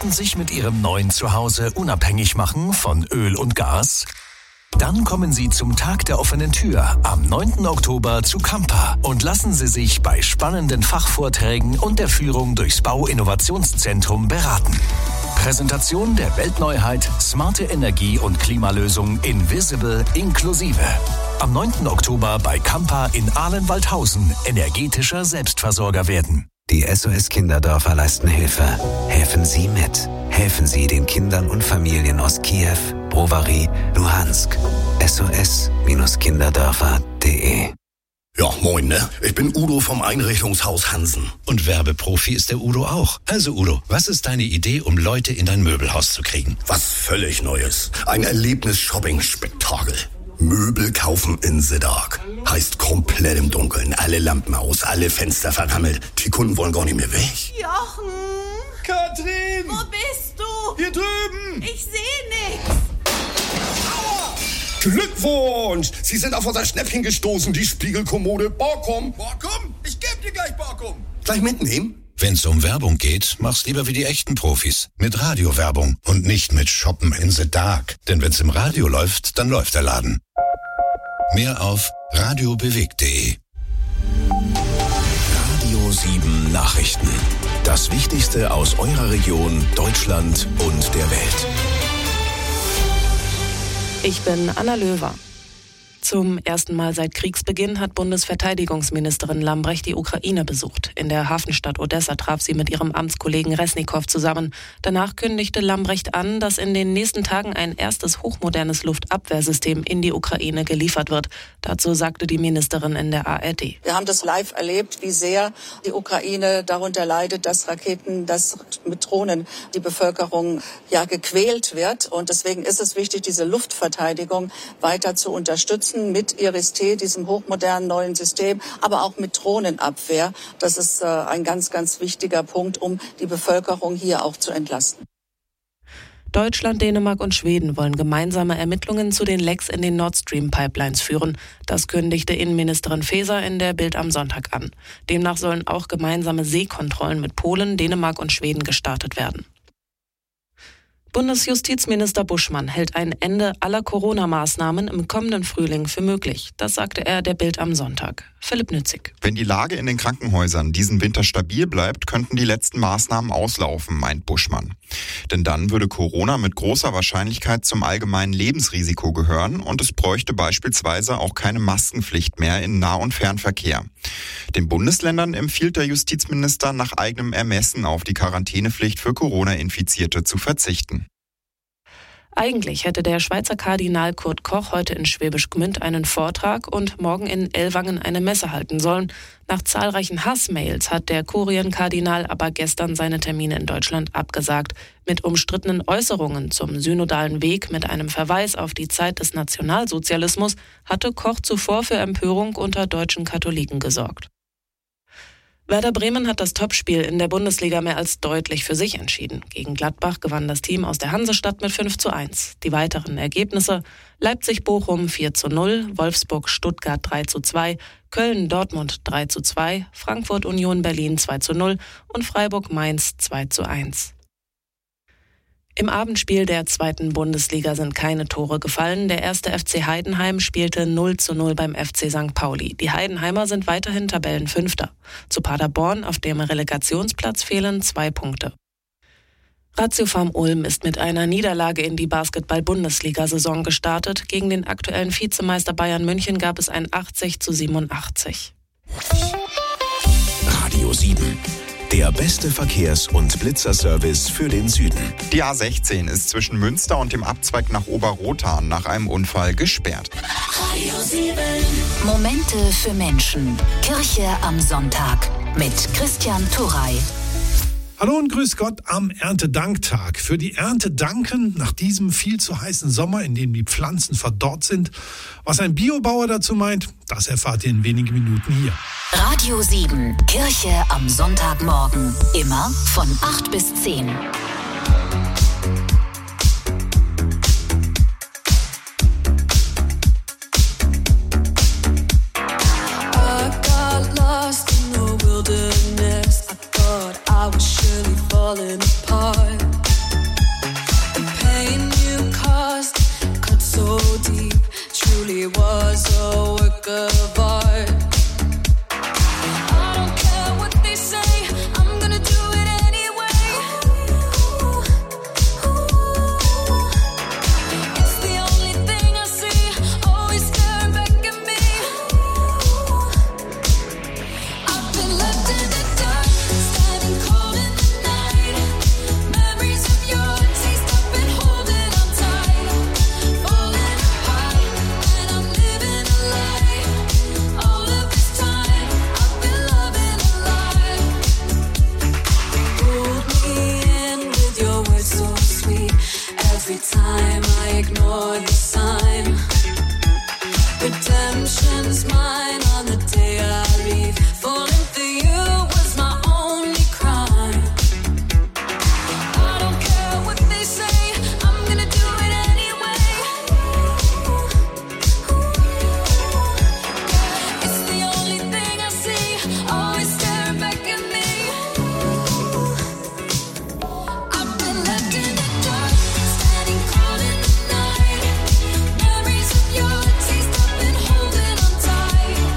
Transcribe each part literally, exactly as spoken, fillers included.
möchten sich mit Ihrem neuen Zuhause unabhängig machen von Öl und Gas? Dann kommen Sie zum Tag der offenen Tür am neunten Oktober zu Kampa und lassen Sie sich bei spannenden Fachvorträgen und der Führung durchs Bauinnovationszentrum beraten. Präsentation der Weltneuheit Smarte Energie- und Klimalösung Invisible inklusive. Am neunten Oktober bei Kampa in Ahlen-Waldhausen energetischer Selbstversorger werden. Die S O S Kinderdörfer leisten Hilfe. Helfen Sie mit. Helfen Sie den Kindern und Familien aus Kiew, Brovary, Luhansk. S O S Kinderdörfer punkt de. Ja, moin, ne? Ich bin Udo vom Einrichtungshaus Hansen. Und Werbeprofi ist der Udo auch. Also Udo, was ist deine Idee, um Leute in dein Möbelhaus zu kriegen? Was völlig Neues. Ein Erlebnis-Shopping-Spektakel. Möbel kaufen in the dark. Heißt komplett im Dunkeln. Alle Lampen aus, alle Fenster verrammelt. Die Kunden wollen gar nicht mehr weg. Jochen! Katrin! Wo bist du? Hier drüben! Ich seh nix! Glückwunsch! Sie sind auf unser Schnäppchen gestoßen, die Spiegelkommode Borkum. Borkum? Ich geb dir gleich Borkum. Gleich mitnehmen? Wenn's um Werbung geht, mach's lieber wie die echten Profis. Mit Radiowerbung und nicht mit Shoppen in the Dark. Denn wenn's im Radio läuft, dann läuft der Laden. Mehr auf radiobewegt punkt de. Radio sieben Nachrichten. Das Wichtigste aus eurer Region, Deutschland und der Welt. Ich bin Anna Löwer. Zum ersten Mal seit Kriegsbeginn hat Bundesverteidigungsministerin Lambrecht die Ukraine besucht. In der Hafenstadt Odessa traf sie mit ihrem Amtskollegen Resnikow zusammen. Danach kündigte Lambrecht an, dass in den nächsten Tagen ein erstes hochmodernes Luftabwehrsystem in die Ukraine geliefert wird. Dazu sagte die Ministerin in der A R D. Wir haben das live erlebt, wie sehr die Ukraine darunter leidet, dass Raketen, dass mit Drohnen die Bevölkerung ja gequält wird. Und deswegen ist es wichtig, diese Luftverteidigung weiter zu unterstützen. Mit Iris-T, diesem hochmodernen neuen System, aber auch mit Drohnenabwehr. Das ist äh, ein ganz, ganz wichtiger Punkt, um die Bevölkerung hier auch zu entlasten. Deutschland, Dänemark und Schweden wollen gemeinsame Ermittlungen zu den Lecks in den Nord Stream-Pipelines führen. Das kündigte Innenministerin Faeser in der Bild am Sonntag an. Demnach sollen auch gemeinsame Seekontrollen mit Polen, Dänemark und Schweden gestartet werden. Bundesjustizminister Buschmann hält ein Ende aller Corona-Maßnahmen im kommenden Frühling für möglich. Das sagte er der Bild am Sonntag. Philipp Nützig. Wenn die Lage in den Krankenhäusern diesen Winter stabil bleibt, könnten die letzten Maßnahmen auslaufen, meint Buschmann. Denn dann würde Corona mit großer Wahrscheinlichkeit zum allgemeinen Lebensrisiko gehören und es bräuchte beispielsweise auch keine Maskenpflicht mehr in Nah- und Fernverkehr. Den Bundesländern empfiehlt der Justizminister nach eigenem Ermessen auf die Quarantänepflicht für Corona-Infizierte zu verzichten. Eigentlich hätte der Schweizer Kardinal Kurt Koch heute in Schwäbisch Gmünd einen Vortrag und morgen in Ellwangen eine Messe halten sollen. Nach zahlreichen Hassmails hat der Kurienkardinal aber gestern seine Termine in Deutschland abgesagt. Mit umstrittenen Äußerungen zum synodalen Weg mit einem Verweis auf die Zeit des Nationalsozialismus hatte Koch zuvor für Empörung unter deutschen Katholiken gesorgt. Werder Bremen hat das Topspiel in der Bundesliga mehr als deutlich für sich entschieden. Gegen Gladbach gewann das Team aus der Hansestadt mit fünf zu eins. Die weiteren Ergebnisse: Leipzig-Bochum vier zu null, Wolfsburg-Stuttgart drei zu zwei, Köln-Dortmund drei zu zwei, Frankfurt-Union Berlin zwei zu null und Freiburg-Mainz zwei zu eins. Im Abendspiel der zweiten Bundesliga sind keine Tore gefallen. Der erste F C Heidenheim spielte null zu null beim F C Sankt Pauli. Die Heidenheimer sind weiterhin Tabellenfünfter. Zu Paderborn, auf dem Relegationsplatz, fehlen zwei Punkte. Ratiofarm Ulm ist mit einer Niederlage in die Basketball-Bundesliga-Saison gestartet. Gegen den aktuellen Vizemeister Bayern München gab es ein achtzig zu siebenundachtzig. Radio sieben. Der beste Verkehrs- und Blitzerservice für den Süden. Die A sechzehn ist zwischen Münster und dem Abzweig nach Oberrothahn nach einem Unfall gesperrt. Momente für Menschen. Kirche am Sonntag mit Christian Turrey. Hallo und grüß Gott am Erntedanktag. Für die Ernte danken nach diesem viel zu heißen Sommer, in dem die Pflanzen verdorrt sind. Was ein Biobauer dazu meint, das erfahrt ihr in wenigen Minuten hier. Radio sieben, Kirche am Sonntagmorgen. Immer von acht bis zehn. I was surely falling apart. ignore the sign. Redemption's mine on the day I leave. Falling for you was my only crime. I don't care what they say, I'm gonna do it anyway. It's the only thing I see, always staring back at me. I've been left in the dark, standing cold in the night. Memories of your taste, I've been holding on tight.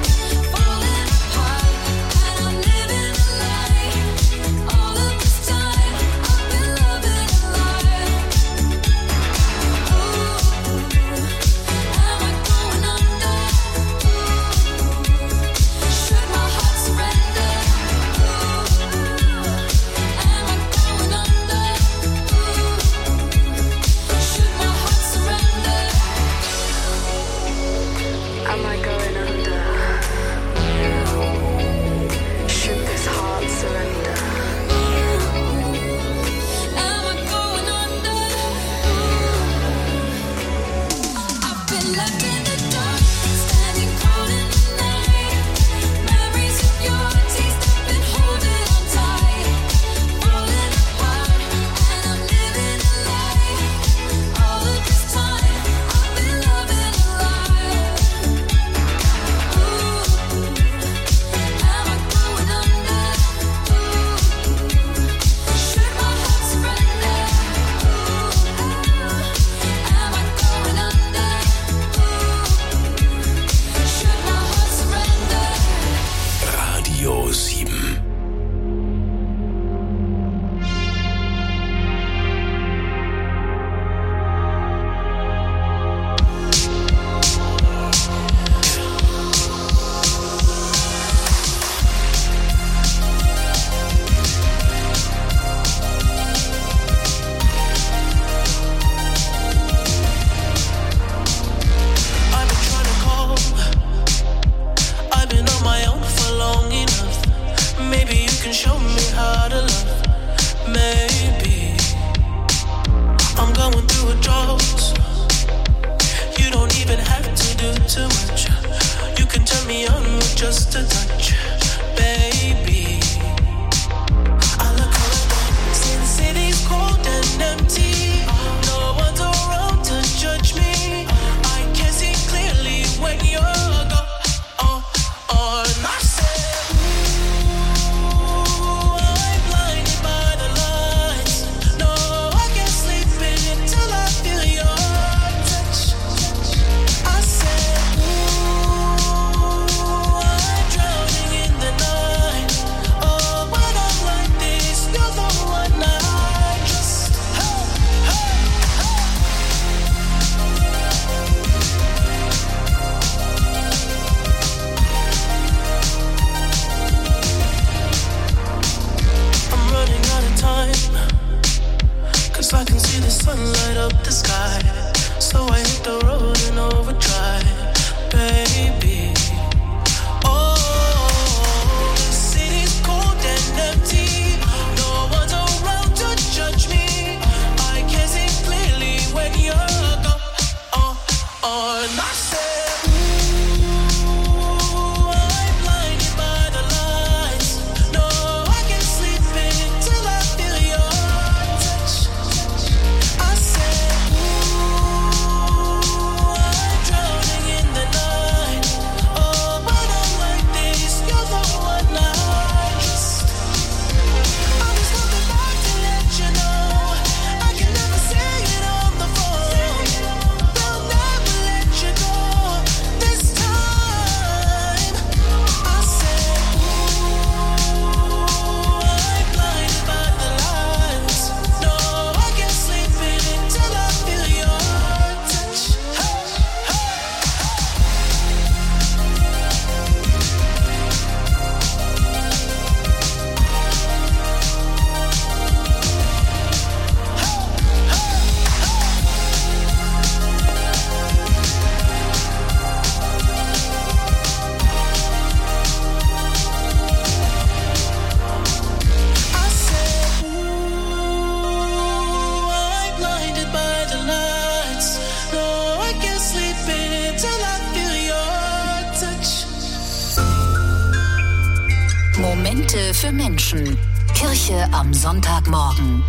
Momente für Menschen. Kirche am Sonntagmorgen.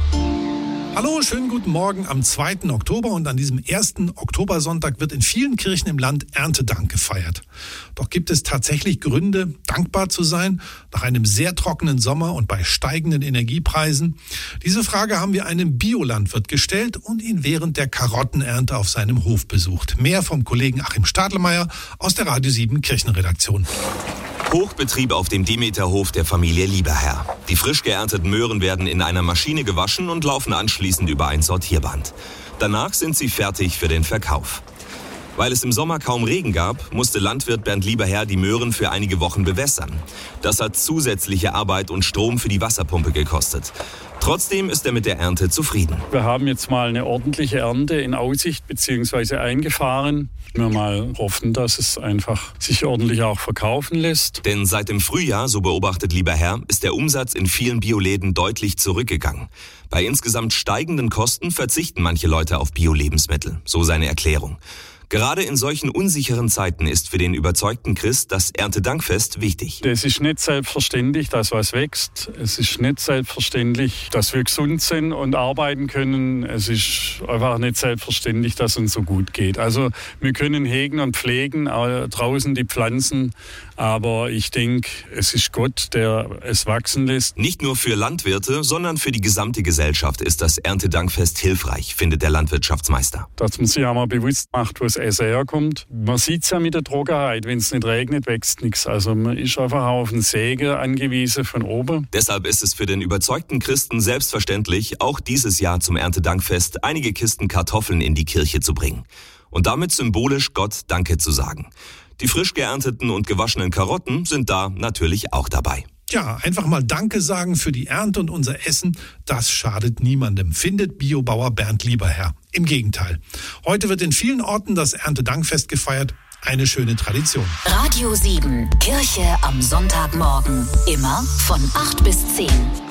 Hallo, schönen guten Morgen am zweiten Oktober und an diesem ersten Oktobersonntag wird in vielen Kirchen im Land Erntedank gefeiert. Doch gibt es tatsächlich Gründe, dankbar zu sein nach einem sehr trockenen Sommer und bei steigenden Energiepreisen? Diese Frage haben wir einem Biolandwirt gestellt und ihn während der Karottenernte auf seinem Hof besucht. Mehr vom Kollegen Achim Stadlmeier aus der Radio sieben Kirchenredaktion. Hochbetrieb auf dem Demeterhof der Familie Lieberherr. Die frisch geernteten Möhren werden in einer Maschine gewaschen und laufen anschließend über ein Sortierband. Danach sind sie fertig für den Verkauf. Weil es im Sommer kaum Regen gab, musste Landwirt Bernd Lieberherr die Möhren für einige Wochen bewässern. Das hat zusätzliche Arbeit und Strom für die Wasserpumpe gekostet. Trotzdem ist er mit der Ernte zufrieden. Wir haben jetzt mal eine ordentliche Ernte in Aussicht bzw. eingefahren. Wir mal hoffen, dass es einfach sich ordentlich auch verkaufen lässt. Denn seit dem Frühjahr, so beobachtet Lieberherr, ist der Umsatz in vielen Bioläden deutlich zurückgegangen. Bei insgesamt steigenden Kosten verzichten manche Leute auf Bio-Lebensmittel, so seine Erklärung. Gerade in solchen unsicheren Zeiten ist für den überzeugten Christ das Erntedankfest wichtig. Es ist nicht selbstverständlich, dass was wächst. Es ist nicht selbstverständlich, dass wir gesund sind und arbeiten können. Es ist einfach nicht selbstverständlich, dass es uns so gut geht. Also wir können hegen und pflegen, auch draußen die Pflanzen. Aber ich denke, es ist Gott, der es wachsen lässt. Nicht nur für Landwirte, sondern für die gesamte Gesellschaft ist das Erntedankfest hilfreich, findet der Landwirtschaftsmeister. Dass man sich einmal bewusst macht, wo das Essen herkommt. Man sieht es ja mit der Trockenheit, wenn es nicht regnet, wächst nichts. Also man ist einfach auf den Segen angewiesen von oben. Deshalb ist es für den überzeugten Christen selbstverständlich, auch dieses Jahr zum Erntedankfest einige Kisten Kartoffeln in die Kirche zu bringen. Und damit symbolisch Gott Danke zu sagen. Die frisch geernteten und gewaschenen Karotten sind da natürlich auch dabei. Ja, einfach mal Danke sagen für die Ernte und unser Essen, das schadet niemandem, findet Biobauer Bernd Lieberherr. Im Gegenteil. Heute wird in vielen Orten das Erntedankfest gefeiert. Eine schöne Tradition. Radio sieben, Kirche am Sonntagmorgen. Immer von acht bis zehn.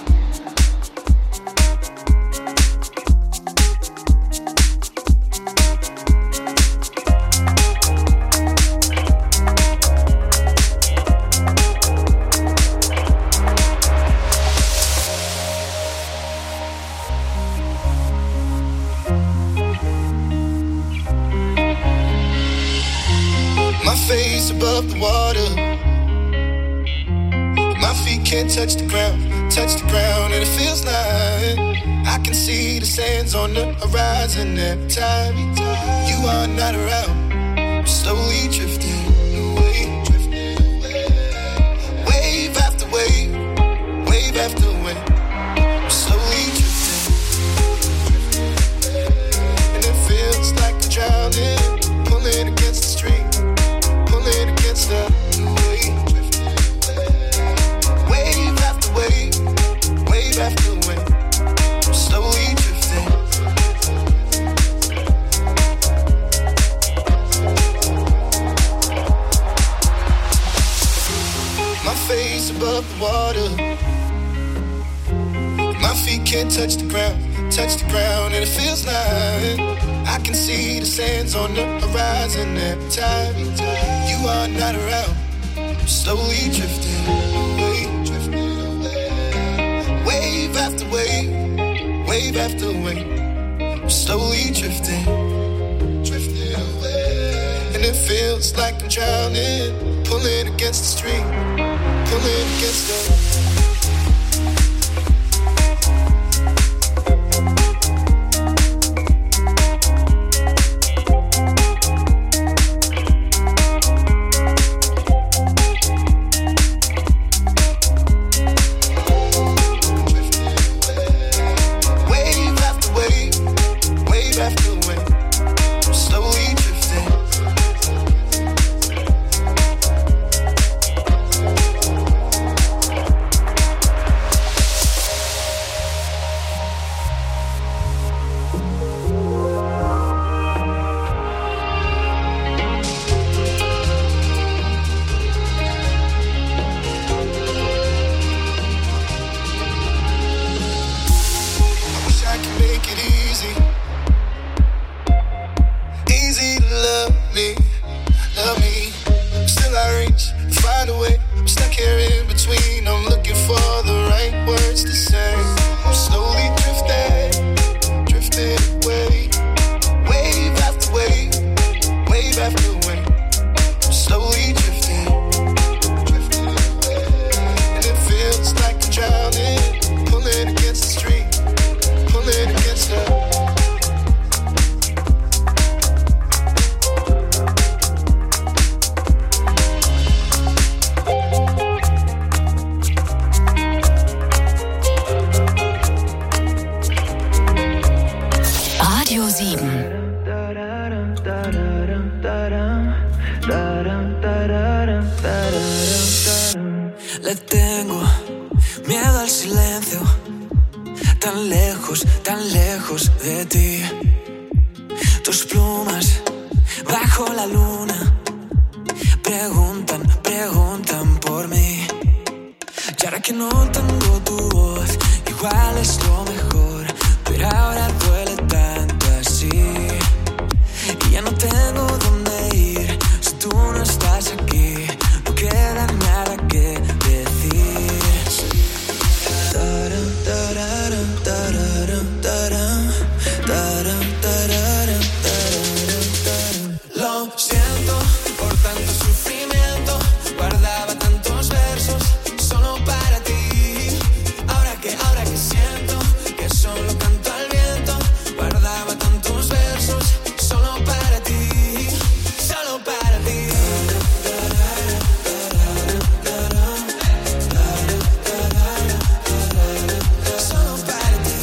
Above the water, my feet can't touch the ground, touch the ground, and it feels like I can see the sands on the horizon every time you are not around. I'm slowly drifting away, wave after wave, wave after wave. I'm slowly drifting, and it feels like I'm drowning, pulling against the stream. Against the wave, wave after wave, wave after wave, I'm slowly drifting. My face above the water, my feet can't touch the ground, touch the ground, and it feels like I can see the sands on the horizon every time you are not around. I'm slowly drifting away, drifting away. Wave after wave, wave after wave. I'm slowly drifting, drifting away. And it feels like I'm drowning, pulling against the stream, pulling against the find a way. I'm stuck here in between. I'm looking for Le tengo miedo al silencio, tan lejos, tan lejos de ti. Tus plumas bajo la luna preguntan, preguntan por mí. Y ahora que no tengo tu voz, igual es lo mejor, pero ahora duele tanto así. Y ya no tengo dónde ir si tú no estás aquí. No queda nada que decir. Taram, tararam, tararam, taram, taram, tararam, tararam, taram. Lo siento por tanto sufrimiento, guardaba tantos versos solo para ti. Ahora que, ahora que siento que solo canto al viento, guardaba tantos versos solo para ti, solo para ti. Solo para ti.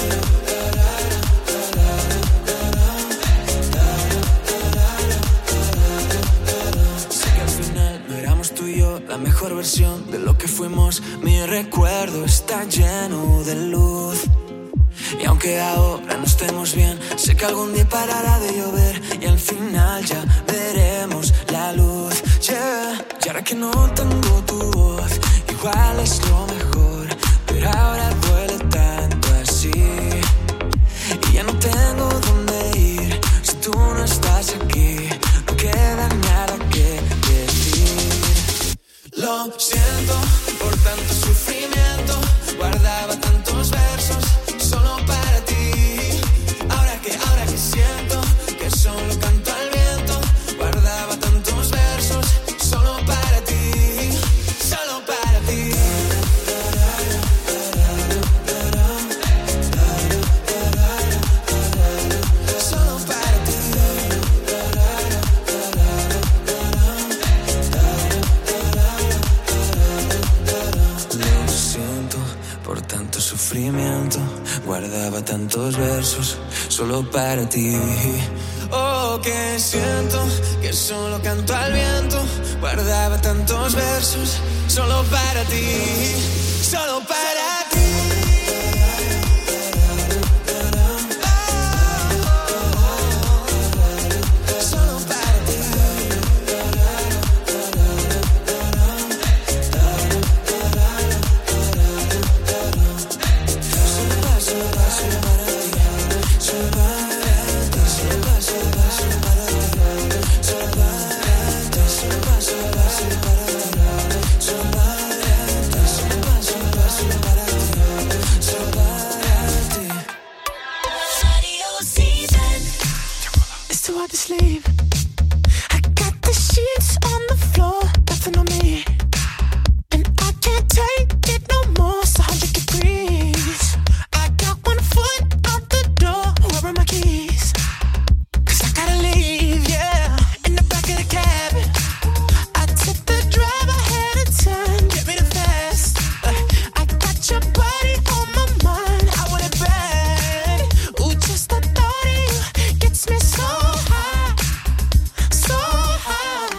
Sé que al final no éramos tú y yo la mejor versión de lo que fuimos. Mi recuerdo está lleno de luz. Y aunque ahora no estemos bien, sé que algún día parará de llover y al final ya veremos la luz. Yeah. Y ahora que no tengo tu voz, igual es lo mejor, pero ahora duele tanto así. Y ya no tengo dónde ir si tú no estás aquí. No queda nada que decir. Lo siento por tanto sufrimiento, guardaba tantos versos solo para ti. Ahora que, ahora que siento que solo canto al viento, guardaba tantos versos solo para ti, solo para ti. Solo para ti. Lo siento por tanto sufrimiento, guardaba tantos versos solo para ti. Oh, que siento que solo canto al viento, guardaba tantos versos solo para ti, solo para ti. Solo para ti. It's too hard to sleep. I got the sheets on the floor, nothing on me, and I can't take it no more. It's one hundred degrees. I got one foot out the door. Where are my keys? 'Cause I gotta leave, yeah. In the back of the cab, I took the drive ahead of time. Get me the fast. Uh, I got your body on my mind. I want it bad. Ooh, just the thought of you gets me so high, so high.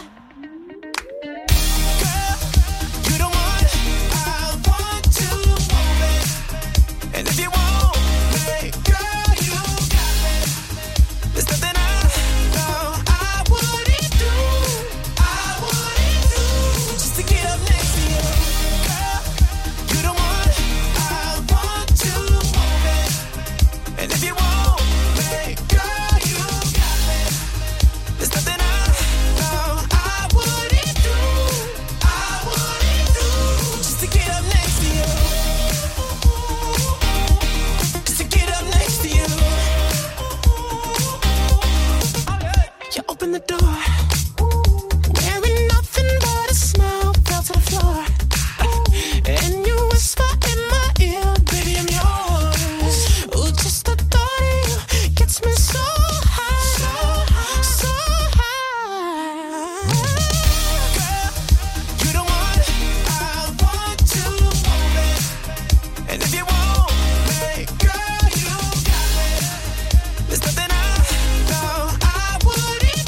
Girl, you the one I want to move it. And if you want me, girl, you got me. There's nothing I know I wouldn't do, I wouldn't do, just to get up next to you. Girl, you the one I want to move it. And if you want me, girl, you got me. There's nothing I know I wouldn't do, I wouldn't do, just to get up next to you. Just to get up next to you. You open the door, wearing nothing but a smile, fell to the floor, and you whisper in my ear, baby, I'm yours. Ooh, just the thought of you gets me so high, so high. Girl, you the one I want to move it. And if you want me, girl, you got me. There's nothing I know I wouldn't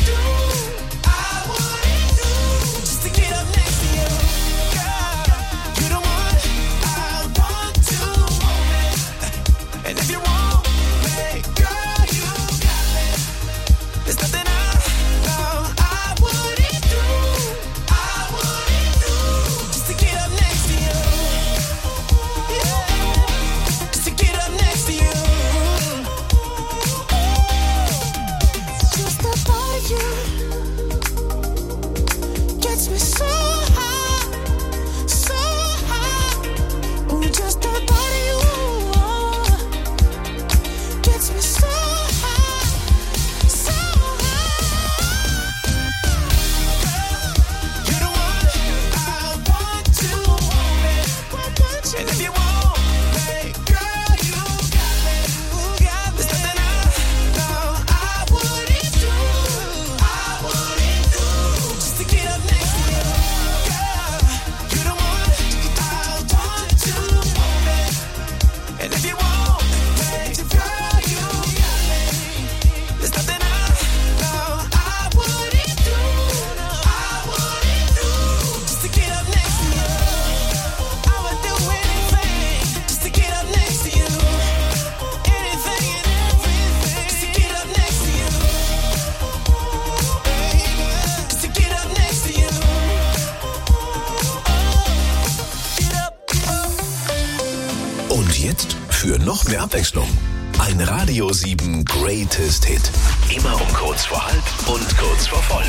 noch mehr Abwechslung. Ein Radio sieben Greatest Hit. Immer um kurz vor halb und kurz vor voll.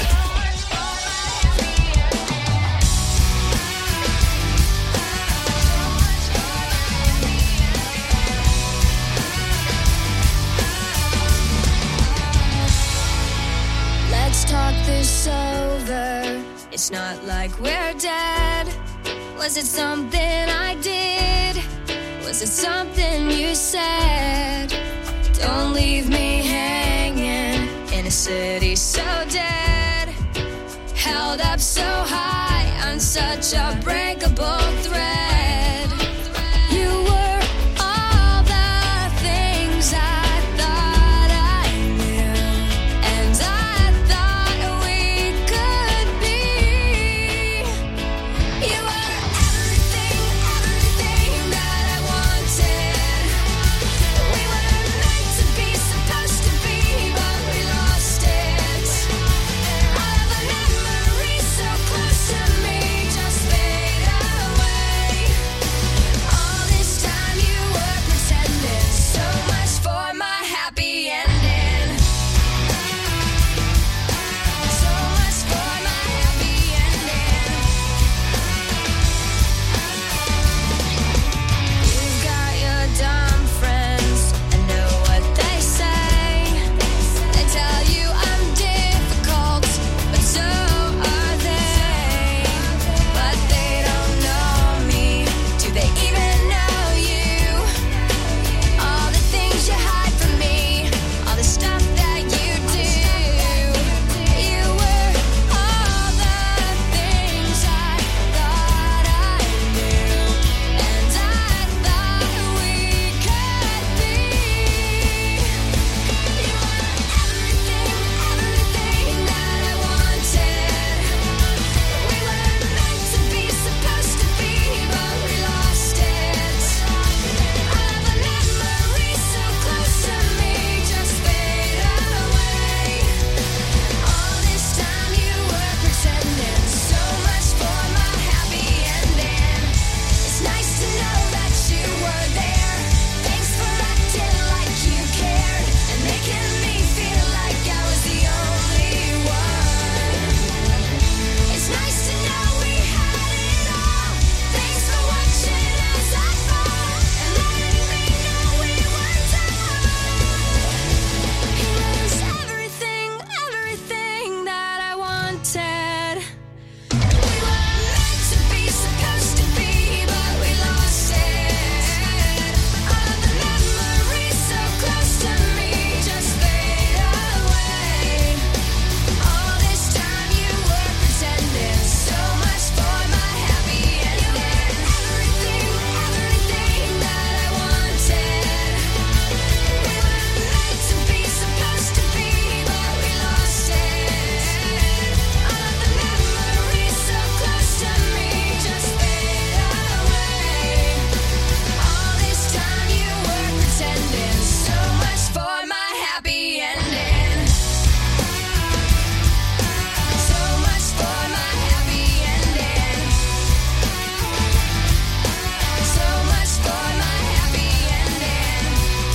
Let's talk this over. It's not like we're dead. Was it something I did? Was it something you said? Don't leave me hanging in a city so dead. Held up so high on such a breakable thread. You were all the things I thought I knew, and I thought we could be. You were everything, everything that I wanted. We were meant to be, supposed to be, but we lost it. All of the memories so close to me just fade away. All this time you were pretending, so much for my happy ending. So much for my happy ending. You've got your dumb friends, I know what they say. They tell you I'm difficult, but so are they. But they don't know me. Do they even know you? All the things you hide from me, all the stuff that you do. You were all the things I thought I knew, and I thought we could be. You were everything, everything that I wanted. We were meant to be, supposed to be, but we lost it. All of the memories so close to me just fade away. All this time you were pretending, so much for my happy ending. It's nice to know that you were there. Thanks for acting like you cared and making me feel like I was the only one. It's nice to know we had it all. Thanks for watching as I fall and letting me know we were done. He was everything, everything that I wanted. We were meant to be, supposed to be, but we lost it. All of the memories so close to me just fade away. All this time you were pretending, so much for my happy ending. Everything, everything that I wanted. We were meant to be, supposed to be, but we lost it. All of the memories so close to me just fade away. All this time you were pretending, so much for my happy ending. So much for my happy ending. So much for my happy ending.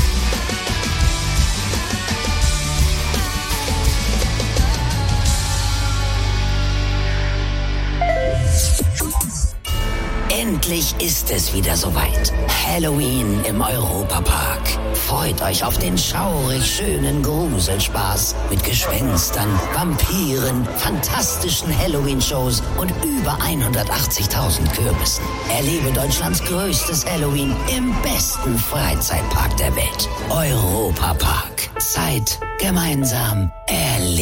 Endlich ist es wieder soweit. Halloween im Europapark. Freut euch auf den schaurig schönen Gruselspaß mit Gespenstern, Vampiren, fantastischen Halloween-Shows und über hundertachtzigtausend Kürbissen. Erlebe Deutschlands größtes Halloween im besten Freizeitpark der Welt. Europapark. Zeit gemeinsam erleben.